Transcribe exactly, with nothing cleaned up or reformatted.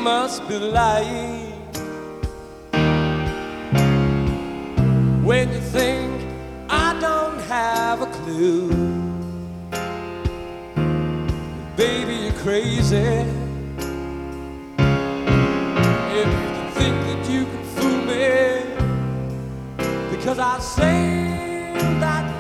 must be lying when you think I don't have a clue. Baby, you're crazy if you think that you can fool me, because I say that